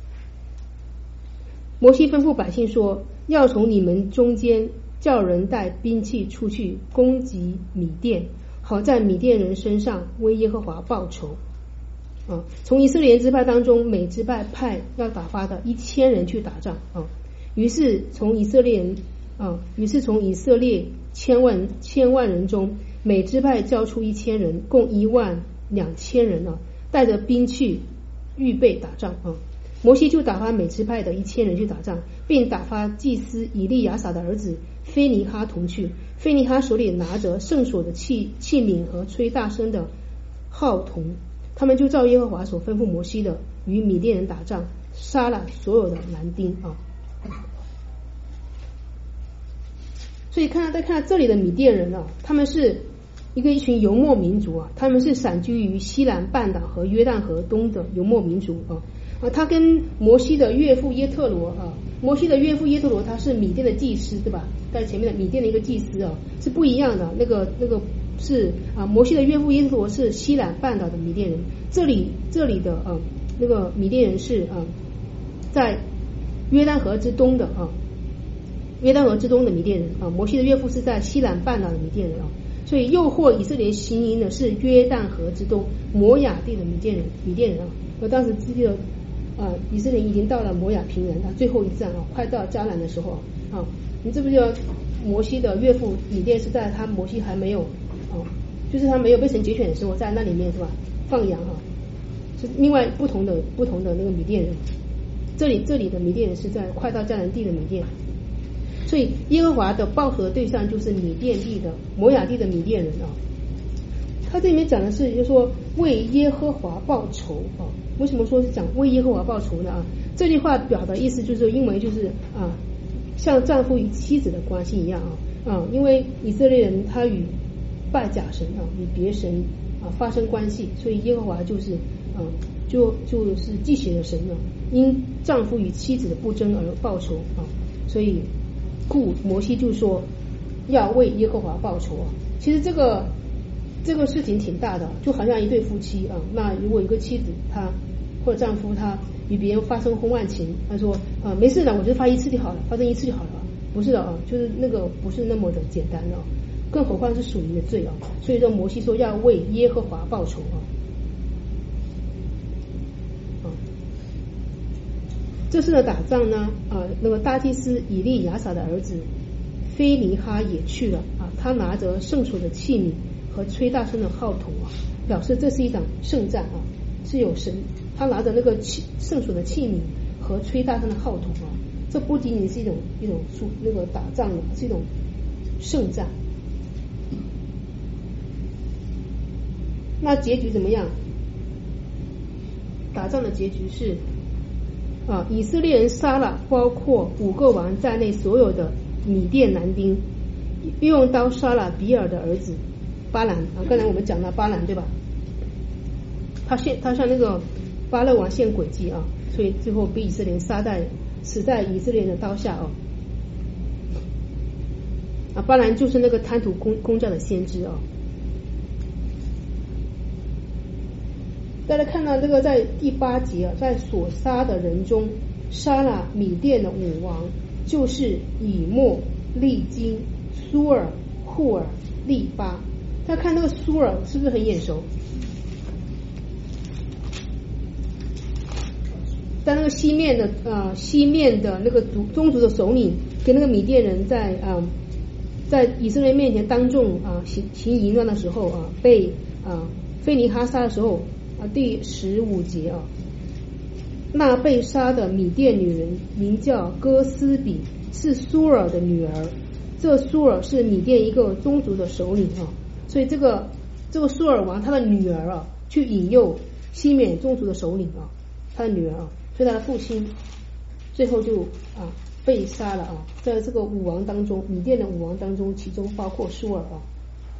摩西吩咐百姓说，要从你们中间叫人带兵器出去攻击米甸，好在米甸人身上为耶和华报仇啊。从以色列人支派当中，每支派派要打发的一千人去打仗啊。于是从以色列人啊，于是从以色列千万千万人中，每支派交出一千人，共一万两千人啊，带着兵器预备打仗啊。摩西就打发每支派的一千人去打仗，并打发祭司以利亚撒的儿子菲尼哈同去。菲尼哈手里拿着圣所的器器皿和吹大声的号筒，他们就照耶和华所吩咐摩西的，与米甸人打仗，杀了所有的男丁啊。所以看到再看到这里的米甸人啊，他们是一个一群游牧民族啊，他们是散居于西南半岛和约旦河东的游牧民族啊。啊，他跟摩西的岳父耶特罗啊，摩西的岳父耶特罗他是米甸的祭司，对吧？在前面的米甸的一个祭司啊，是不一样的。那个那个是啊，摩西的岳父耶特罗是西南半岛的米甸人，这里这里的啊那个米甸人是啊在约旦河之东的啊，约旦河之东的米甸人啊，摩西的岳父是在西南半岛的米甸人啊。所以诱惑以色列行营的是约旦河之东摩亚地的米甸人，米甸人啊。我当时记得啊，以色列已经到了摩亚平原啊，最后一站啊，快到迦南的时候啊，你知不知道摩西的岳父米甸是在他摩西还没有啊，就是他没有被神拣选的时候，在那里面是吧？放羊啊，是另外不同的不同的那个米甸人。这里这里的米甸人是在快到迦南地的米甸，所以耶和华的报仇的对象就是米甸地的摩亚地的米甸人啊。他这里面讲的是，就是说为耶和华报仇啊。为什么说是讲为耶和华报仇呢？啊，这句话表达意思就是因为就是啊，像丈夫与妻子的关系一样啊啊，因为以色列人他与拜假神啊，与别神啊发生关系，所以耶和华就是啊就就是忌邪的神呢，因丈夫与妻子的不贞而报仇啊，所以故摩西就说要为耶和华报仇啊。其实这个。这个事情挺大的，就好像一对夫妻啊，那如果一个妻子她或者丈夫他与别人发生婚外情，他说啊没事的，我就发一次就好了，发生一次就好了，不是的啊，就是那个不是那么的简单的，更何况是属灵的罪啊。所以说摩西说要为耶和华报仇啊。啊，这次的打仗呢啊，那个大祭司以利亚撒的儿子菲尼哈也去了啊，他拿着圣所的器皿和吹大声的号筒啊，表示这是一场圣战啊，是有神，他拿着那个器圣所的器皿和吹大声的号筒啊，这不仅仅是一种一种那个打仗的，是一种圣战。那结局怎么样？打仗的结局是啊，以色列人杀了包括五个王在内所有的米甸男丁，用刀杀了比尔的儿子巴兰啊，刚才我们讲到巴兰对吧？他现他向那个巴勒王献诡计啊，所以最后被以色列人杀在死在以色列人的刀下啊。啊，巴兰就是那个贪图公公教的先知啊。大家看到这个在第八节啊，在所杀的人中杀了米甸的五王，就是以莫、利金、苏尔、户尔、利巴。大家看那个苏尔是不是很眼熟？在那个西面的呃西面的那个族宗族的首领，跟那个米甸人在啊、呃、在以色列面前当众啊、呃、行行淫乱的时候啊，被啊、呃、菲尼哈杀的时候啊，第十五节啊，那被杀的米甸女人名叫哥斯比，是苏尔的女儿。这苏尔是米甸一个宗族的首领啊。所以这个这个苏尔王他的女儿啊，去引诱西缅宗族的首领啊，他的女儿啊，所以他的父亲最后就啊被杀了啊。在这个五王当中，米甸的五王当中，其中包括苏尔啊。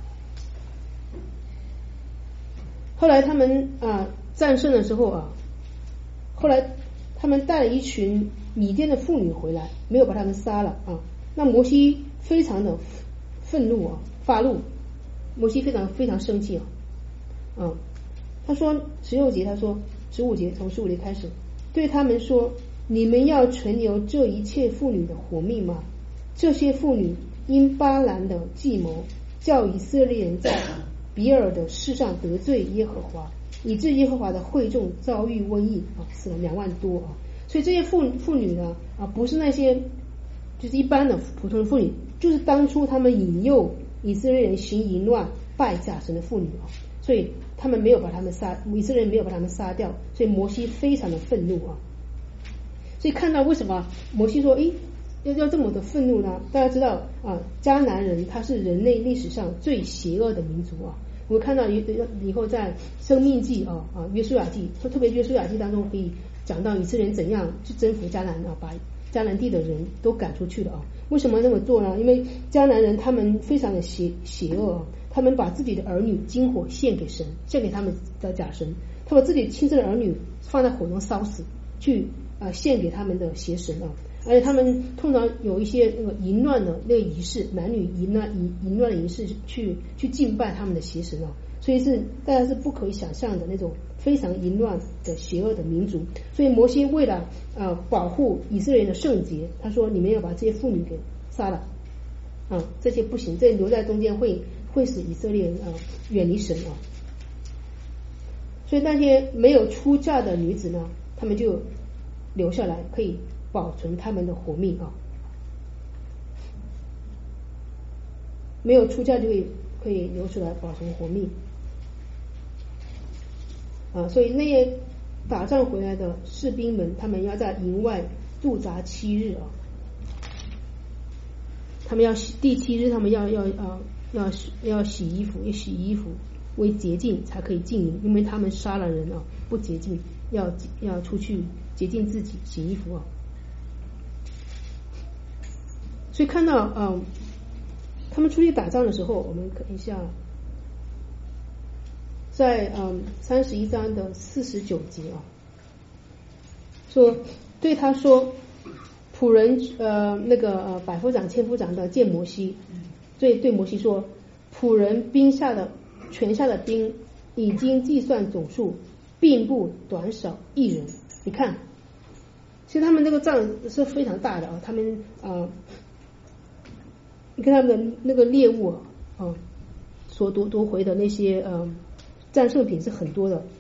后来他们啊战胜的时候啊，后来他们带了一群米甸的妇女回来，没有把他们杀了啊。那摩西非常的愤怒啊，发怒。摩西非常非常生气啊，嗯，他说十六节，他说十五节，从十五节开始，对他们说：你们要存留这一切妇女的活命吗？这些妇女因巴兰的计谋，叫以色列人在比尔的事上得罪耶和华，以致耶和华的会众遭遇瘟疫啊，死了两万多啊。所以这些妇妇女呢啊，不是那些就是一般的普通的妇女，就是当初他们引诱以色列人行淫乱拜假神的妇女啊，所以他们没有把他们杀，以色列人没有把他们杀掉，所以摩西非常的愤怒啊。所以看到为什么摩西说，诶，要要这么的愤怒呢？大家知道啊，迦南人他是人类历史上最邪恶的民族啊。我们看到以以后在生命记啊啊约书亚记，特别约书亚记当中可以讲到以色列人怎样去征服迦南啊，把迦南地的人都赶出去了啊。为什么那么做呢？因为迦南人他们非常的邪邪恶啊，他们把自己的儿女金火献给神，献给他们的假神，他把自己亲生的儿女放在火中烧死，去啊、呃、献给他们的邪神啊。而且他们通常有一些那个淫乱的那个仪式，男女淫乱淫淫乱的仪式，去去敬拜他们的邪神啊。所以是大家是不可以想象的那种非常淫乱的邪恶的民族。所以摩西为了呃保护以色列人的圣洁，他说你们要把这些妇女给杀了啊，这些不行，这留在中间会会使以色列人啊远离神啊。所以那些没有出嫁的女子呢，他们就留下来，可以保存他们的活命啊。没有出嫁就可以可以留出来保存活命啊，所以那些打仗回来的士兵们，他们要在营外驻扎七日啊。他们要洗第七日，他们要要啊要要洗衣服，要洗衣服为洁净才可以进营，因为他们杀了人啊，不洁净，要要出去洁净自己，洗衣服啊。所以看到啊，他们出去打仗的时候，我们看一下，在嗯三十一章的四十九节啊，说对他说。仆人呃那个呃百夫长千夫长的见摩西，所以对摩西说，仆人兵下的全下的兵已经计算总数，并不短少一人。你看，其实他们那个仗是非常大的啊，他们啊，你看他们的那个猎物啊，啊所夺夺回的那些呃战胜品是很多的，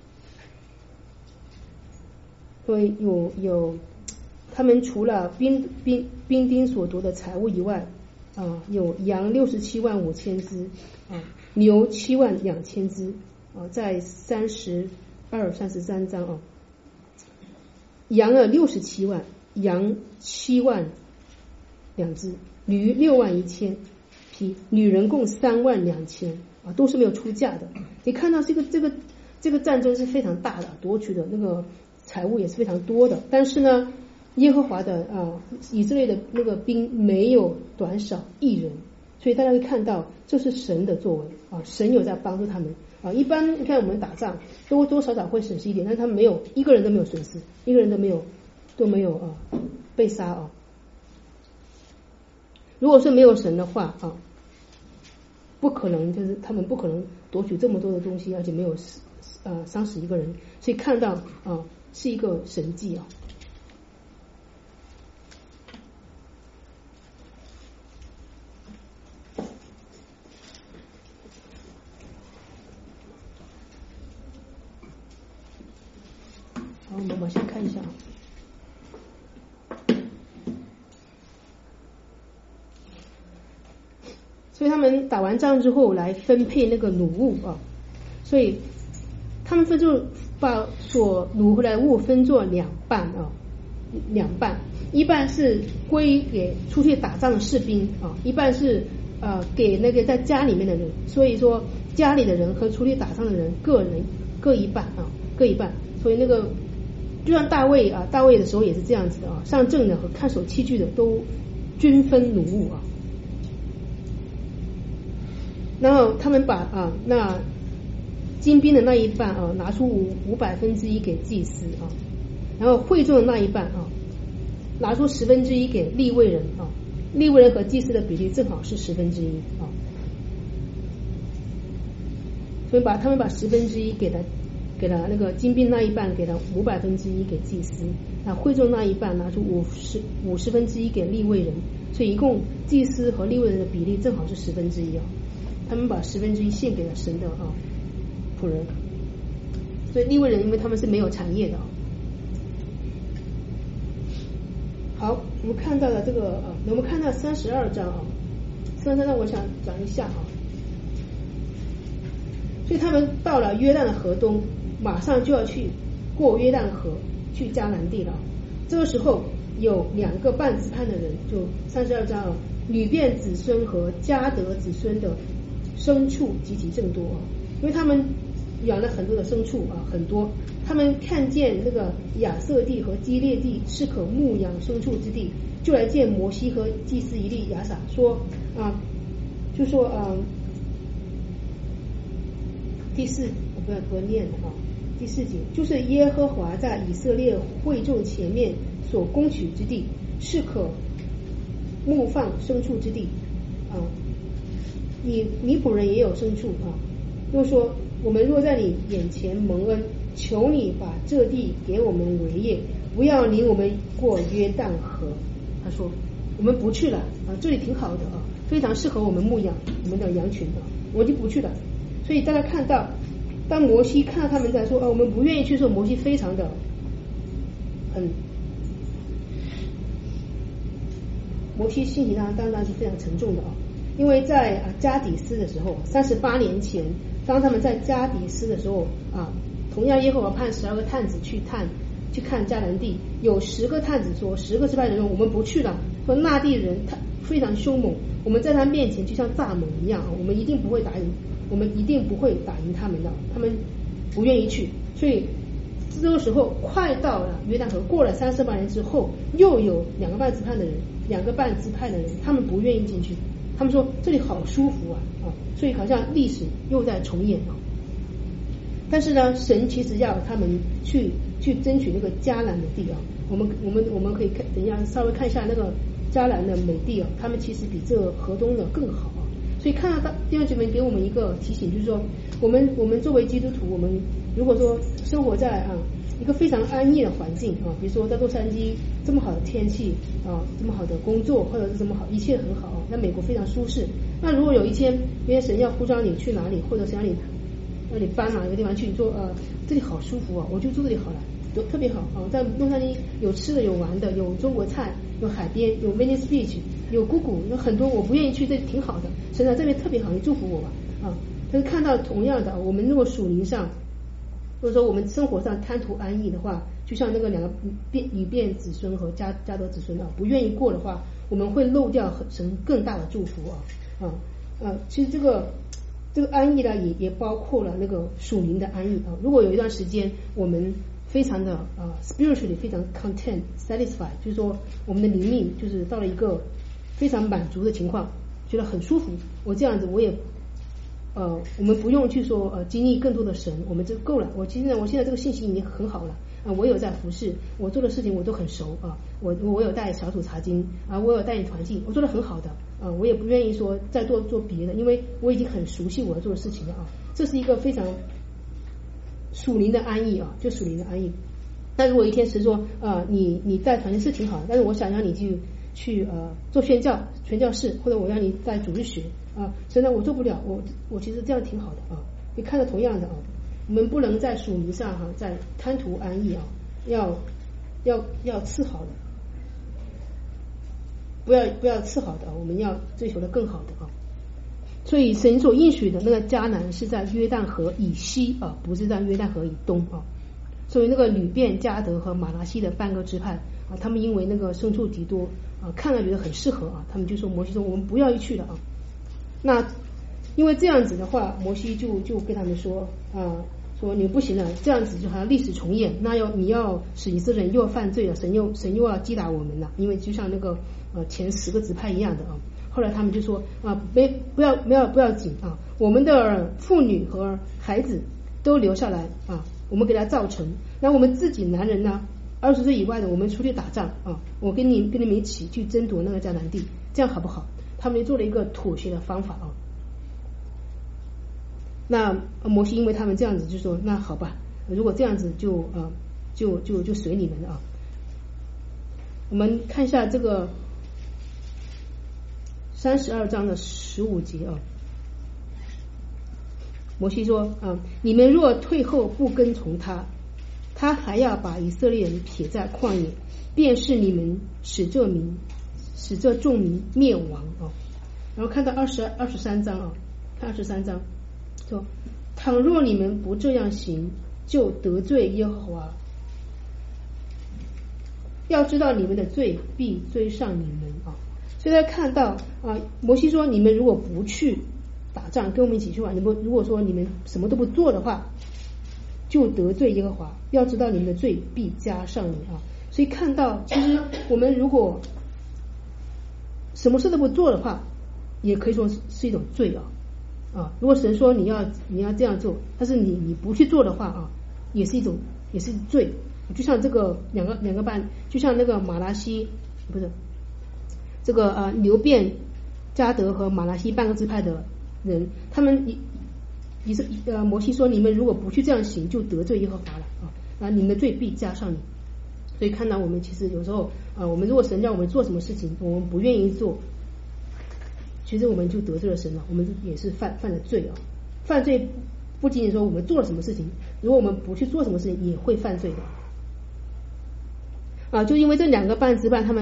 所以有有。他们除了兵兵兵丁所夺的财物以外，啊，有羊六十七万五千只，啊，牛七万两千只，啊，在三十二、三十三章啊，羊啊六十七万，羊七万两只，驴六万一千匹，女人共三万两千，啊，都是没有出价的。你看到这个这个这个战争是非常大的，夺取的那个财物也是非常多的，但是呢。耶和华的啊，以色列的那个兵没有短少一人，所以大家会看到这是神的作为啊，神有在帮助他们啊。一般你看我们打仗多多少少会损失一点，但是他们没有一个人都没有损失，一个人都没有都没有啊被杀啊。如果是没有神的话啊，不可能就是他们不可能夺取这么多的东西，而且没有呃伤死一个人，所以看到啊是一个神迹啊。好，我们往下看一下。所以他们打完仗之后来分配那个掳物啊，所以他们分就把所掳回来的物分作两半啊，两半，一半是归给出去打仗的士兵啊，一半是呃给那个在家里面的人。所以说家里的人和出去打仗的人个人各一半啊，各一半。所以那个就像大卫啊，大卫的时候也是这样子的啊，上阵的和看守器具的都均分掳物啊。然后他们把啊那精兵的那一半啊拿出五五百分之一给祭司啊，然后会众的那一半啊拿出十分之一给利未人啊，利未人和祭司的比例正好是十分之一啊，所以把他们把十分之一给了给了那个精兵那一半给了五百分之一给祭司，那会众那一半拿出五十五十分之一给利未人，所以一共祭司和利未人的比例正好是十分之一啊。他们把十分之一献给了神的啊仆人，所以利未人因为他们是没有产业的啊。好，我们看到了这个啊，我们看到三十二章啊，三十二章我想讲一下啊。所以他们到了约旦的河东，马上就要去过约旦河去迦南地了。这个时候有两个半支派的人，就三十二章啊，吕便子孙和迦得子孙的牲畜极其增多啊，因为他们养了很多的牲畜啊，很多。他们看见那个亚瑟地和基列地是可牧养牲畜之地，就来见摩西和祭司以利亚撒，说啊，就说啊，第四我不要多念了啊，第四节就是耶和华在以色列会众前面所攻取之地，是可牧放牲畜之地啊。你你仆人也有牲畜啊，又说我们若在你眼前蒙恩，求你把这地给我们为业，不要领我们过约旦河。他说我们不去了啊，这里挺好的啊，非常适合我们牧养我们的羊群啊，我就不去了。所以大家看到，当摩西看到他们在说哦我们不愿意去的时候，摩西非常的很摩西心情上当然是非常沉重的啊，因为在啊加底斯的时候，三十八年前，当他们在加底斯的时候啊，同样耶和华派十二个探子去探去看迦南地，有十个探子说，十个支派人说我们不去了，说那地人他非常凶猛，我们在他面前就像蚱蜢一样啊，我们一定不会打赢，我们一定不会打赢他们的，他们不愿意去，所以这个时候快到了约旦河，过了三十八年之后，又有两个半支派的人，两个半支派的人，他们不愿意进去，他们说这里好舒服啊啊，所以好像历史又在重演啊。但是呢，神其实要他们去去争取那个迦南的地啊。我们我们我们可以看，等一下稍微看一下那个迦南的美地啊，他们其实比这个河东的更好啊。所以看到弟兄姐妹给我们一个提醒，就是说，我们我们作为基督徒，我们如果说生活在啊一个非常安逸的环境啊，比如说在洛杉矶这么好的天气啊，这么好的工作，或者是这么好，一切很好啊，在美国非常舒适。那如果有一天，因为神要呼召你去哪里，或者是让你让你搬哪一个地方去，你说呃这里好舒服啊，我就住这里好了，都特别好啊。在洛杉矶有吃的有玩的，有中国菜，有海边，有 Venice Beach， 有姑姑，有很多我不愿意去，这里挺好的，神啊这边特别好，你祝福我吧啊。但是看到同样的，我们如果属灵上或者说我们生活上贪图安逸的话，就像那个两个变以便子孙和加加德子孙啊，不愿意过的话，我们会漏掉神更大的祝福啊啊啊！其实这个这个安逸呢，也也包括了那个属灵的安逸啊。如果有一段时间我们非常的啊 spiritually 非常 content satisfied， 就是说我们的灵命就是到了一个非常满足的情况，觉得很舒服，我这样子我也。呃，我们不用去说呃经历更多的神，我们就够了。我其实呢，我现在这个信心已经很好了啊、呃，我有在服侍，我做的事情我都很熟啊，我我有带小组查经啊，我有带领团契，我做的很好的啊，我也不愿意说再做做别的，因为我已经很熟悉我要做的事情了啊。这是一个非常属灵的安逸啊，就属灵的安逸。但如果一天神说啊、呃，你你带团契是挺好的，但是我想让你去去呃做宣教传教士，或者我让你带主日学。啊，现在我做不了，我我其实这样挺好的啊。你看到同样的啊，我们不能在属灵上哈、啊，在贪图安逸啊，要要要赐好的，不要不要赐好的，我们要追求的更好的啊。所以神所应许的那个迦南是在约旦河以西啊，不是在约旦河以东啊。所以那个吕便、迦得和马拿西的半个支派啊，他们因为那个牲畜极多啊，看了觉得很适合啊，他们就说摩西说我们不要一去了啊。那因为这样子的话，摩西就就跟他们说啊，说你们不行了，这样子就好像历史重演，那要你要使以色列人又要犯罪了，神又神又要击打我们了，因为就像那个呃前十个支派一样的啊。后来他们就说啊，没不要不要不要紧啊，我们的妇女和孩子都留下来啊，我们给他造成，那我们自己男人呢，二十岁以外的我们出去打仗啊，我跟你跟你们一起去争夺那个迦南地，这样好不好？他们就做了一个妥协的方法啊。那摩西因为他们这样子就说，那好吧，如果这样子就呃就就就随你们了啊。我们看一下这个三十二章的十五节啊。摩西说啊，你们若退后不跟从他，他还要把以色列人撇在旷野，便是你们使这民使这众民灭亡啊。然后看到二十二十三章啊，看二十三章说，倘若你们不这样行，就得罪耶和华。要知道你们的罪必追上你们啊。所以大家看到啊，摩西说，你们如果不去打仗，跟我们一起去玩，你们如果说你们什么都不做的话，就得罪耶和华。要知道你们的罪必加上你啊。所以看到，其实我们如果什么事都不做的话，也可以说是一种罪啊啊！如果神说你要你要这样做，但是你你不去做的话啊，也是一种也是罪。就像这个两个两个半，就像那个马拉西不是这个呃流便、迦得和马拉西半个支派的人，他们你你是呃摩西说，你们如果不去这样行，就得罪耶和华了啊！啊，你们的罪必加上你。所以看到我们其实有时候啊、呃，我们如果神叫我们做什么事情，我们不愿意做。其实我们就得罪了神了，我们也是犯犯了罪啊！犯罪不仅仅说我们做了什么事情，如果我们不去做什么事情，也会犯罪的啊！就因为这两个半支派，他们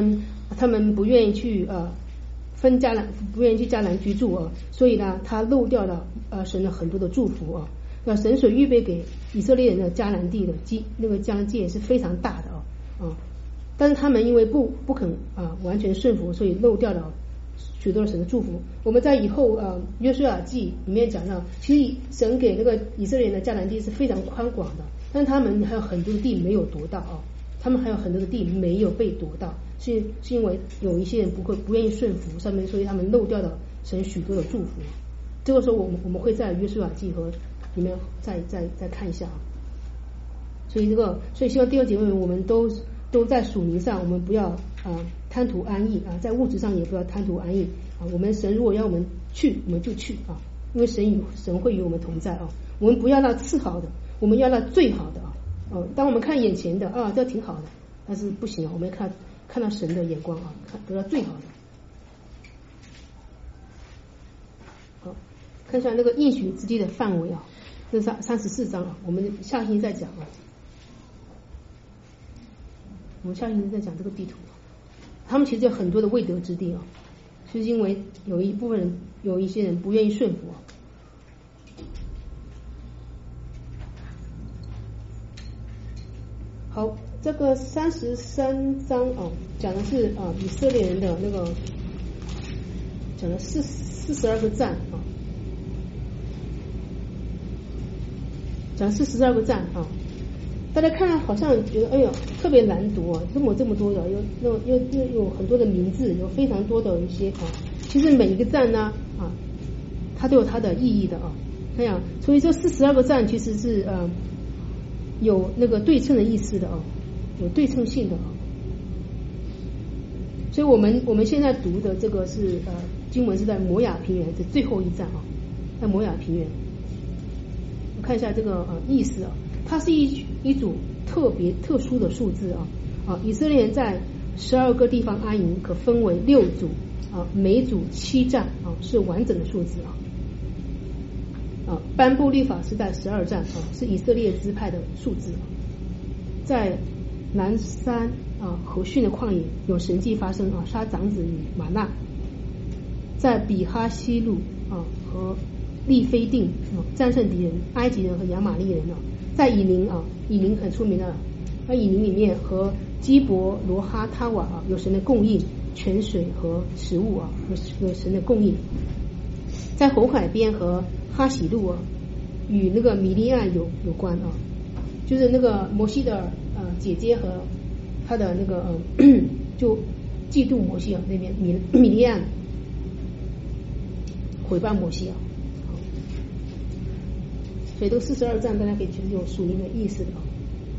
他们不愿意去呃分迦南，不愿意去迦南居住啊，所以呢，他漏掉了呃神的很多的祝福啊。那神所预备给以色列人的迦南地的基那个迦南界是非常大的啊啊，但是他们因为不不肯啊完全顺服，所以漏掉了许多的神的祝福。我们在以后呃约书亚记里面讲到，其实神给那个以色列人的迦南地是非常宽广的，但是他们还有很多的地没有夺到啊，他们还有很多的地没有被夺到，是是因为有一些人不会不愿意顺服上面，所以他们漏掉了神许多的祝福。这个时候我们我们会在约书亚记和里面再再再看一下啊。所以这个，所以希望弟兄姐妹们，我们都都在属灵上，我们不要啊、呃、贪图安逸啊，在物质上也不要贪图安逸啊。我们神如果要我们去，我们就去啊，因为神与神会与我们同在啊。我们不要那次好的，我们要那最好的啊。哦，当我们看眼前的啊，这挺好的，但是不行啊，我们要看看到神的眼光啊，看得到最好的。好，看一下那个应许之地的范围啊，这三三十四章啊，我们下星期再讲啊。我们下星期再讲这个地图，他们其实有很多的未得之地啊，就是因为有一部分人，有一些人不愿意顺服啊。好，这个三十三章啊，讲的是啊以色列人的那个，讲了四四十二个赞啊，讲四十二个赞啊。大家看好像觉得哎呦特别难读啊，这么这么多的，有有有有有很多的名字，有非常多的一些啊，其实每一个赞呢啊，它都有它的意义的啊。看呀，所以这四十二个赞其实是呃有那个对称的意思的啊，有对称性的啊。所以我们我们现在读的这个是呃经文是在摩亚平原的最后一站啊，在摩亚平原。我看一下这个呃意思啊。它是一一组特别特殊的数字啊啊！以色列人在十二个地方安营，可分为六组啊，每组七站啊，是完整的数字啊啊！颁布律法是在十二站啊，是以色列支派的数字啊。在南山啊和逊的旷野有神迹发生啊，杀长子与玛纳。在比哈西路啊和利非定啊战胜敌人，埃及人和亚玛力人啊。在以宁啊，以宁很出名的，那以宁里面和基伯罗哈他瓦啊有神的供应，泉水和食物啊有有神的供应。在红海边和哈喜路啊，与那个米利暗有有关啊，就是那个摩西的呃姐姐和他的那个呃就嫉妒摩西啊，那边米米利暗毁谤摩西啊。所以这个四十二站大家可以其实有属灵的意思的啊。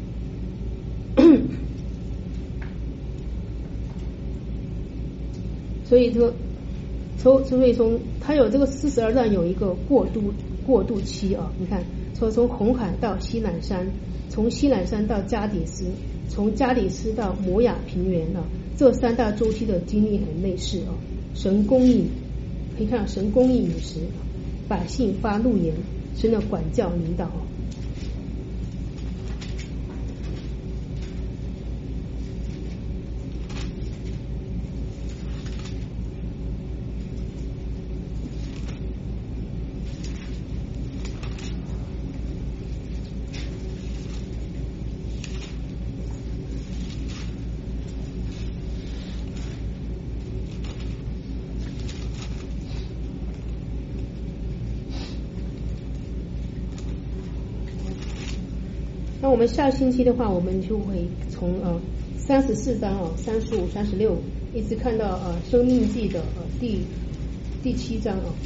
所以这个从所以从它有这个四十二站有一个过渡过渡期啊，你看从从红海到西乃山，从西乃山到加底斯，从加底斯到摩亚平原啊，这三大周期的经历很类似啊。神供应，可以看到神供应饮食，百姓发怒言。神的管教领导。那我们下星期的话，我们就会从呃三十四章啊、三十五、三十六，一直看到呃生命记的呃第第七章啊。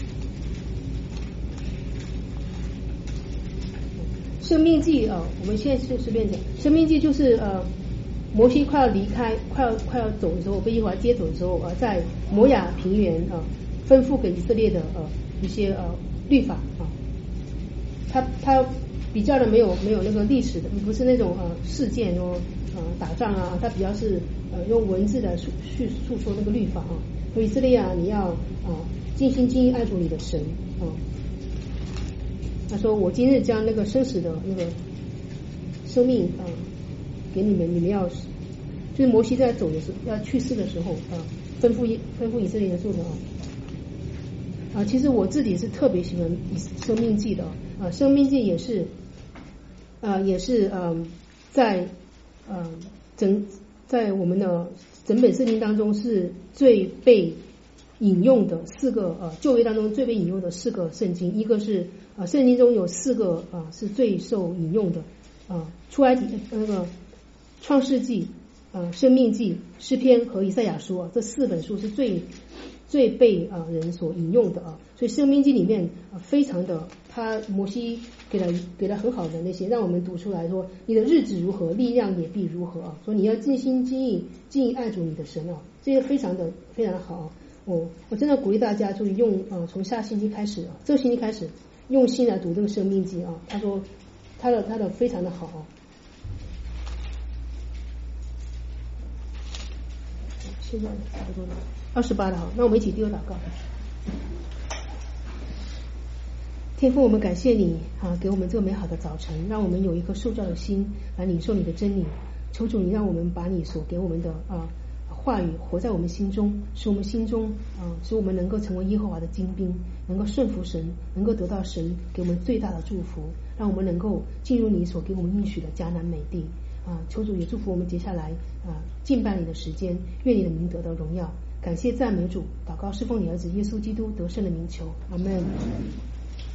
生命记啊，我们现在就随便讲，生命记就是呃摩西快要离开、快要快要走的时候，被耶和华接走的时候啊、呃，在摩亚平原啊、呃、吩咐给以色列的呃一些呃律法啊，他他。比较的没有没有那个历史的，不是那种呃事件哦呃打仗啊，它比较是呃用文字来述叙述说那个律法啊。所以以色列啊，你要啊、呃、尽心尽意爱主你的神啊。他说我今日将那个生死的那个生命啊给你们，你们要就就是摩西在走的时候要去世的时候啊，吩咐吩咐以色列人做的啊。啊，其实我自己是特别喜欢生命记的啊，生命记也是啊，也是嗯，在嗯整在我们的整本圣经当中是最被引用的四个呃旧约当中最被引用的四个圣经，一个是啊圣经中有四个啊是最受引用的啊出埃及那个创世纪啊生命记诗篇和以赛亚书啊这四本书是最最被啊人所引用的啊，所以生命记里面啊非常的他摩西给了给了很好的那些让我们读出来说你的日子如何力量也必如何啊，说你要尽心尽意尽意爱主你的神啊，这些非常的非常的好啊。我我真的鼓励大家就用啊从下星期开始啊这个星期开始用心来读这个生命记啊，他说他的他的非常的好啊。现在差不多了二十八了哈，那我们一起低头祷告。天父，我们感谢你啊，给我们这个美好的早晨，让我们有一颗受教的心来领受你的真理。求主你让我们把你所给我们的啊话语活在我们心中，使我们心中啊，使我们能够成为耶和华的精兵，能够顺服神，能够得到神给我们最大的祝福，让我们能够进入你所给我们应许的迦南美地啊！求主也祝福我们接下来啊敬拜你的时间，愿你的名得到荣耀。感谢赞美主，祷告侍奉你儿子耶稣基督得胜的名求，阿们。